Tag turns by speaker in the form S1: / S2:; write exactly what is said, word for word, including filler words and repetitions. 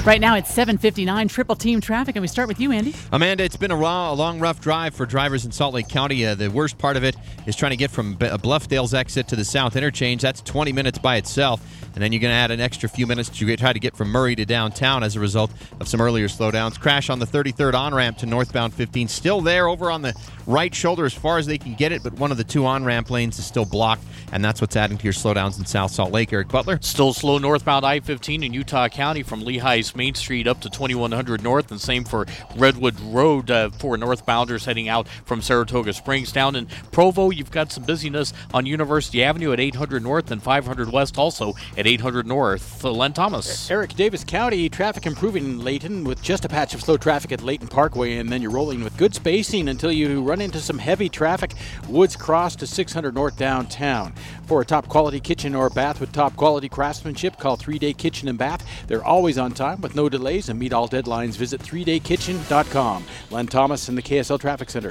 S1: Right now it's seven fifty-nine, triple team traffic, and we start with you, Andy.
S2: Amanda, it's been a, raw, a long, rough drive for drivers in Salt Lake County. Uh, the worst part of it is trying to get from B- Bluffdale's exit to the South Interchange. That's twenty minutes by itself, and then you're going to add an extra few minutes to get, try to get from Murray to downtown as a result of some earlier slowdowns. Crash on the thirty-third on-ramp to northbound fifteen. Still there over on the right shoulder as far as they can get it, but one of the two on-ramp lanes is still blocked, and that's what's adding to your slowdowns in South Salt Lake. Eric Butler?
S3: Still slow northbound I fifteen in Utah County from Lehigh's Main Street up to twenty-one hundred North, and same for Redwood Road uh, for northbounders heading out from Saratoga Springs. Down in Provo, you've got some busyness on University Avenue at eight hundred North and five hundred West, also at eight hundred North. Uh, Len Thomas.
S4: Eric, Davis County, traffic improving in Layton with just a patch of slow traffic at Layton Parkway, and then you're rolling with good spacing until you run into some heavy traffic. Woods Cross to six hundred North downtown. For a top quality kitchen or bath with top quality craftsmanship, call three day Kitchen and Bath. They're always on time with no delays and meet all deadlines. Visit three day kitchen dot com. Len Thomas in the K S L Traffic Center.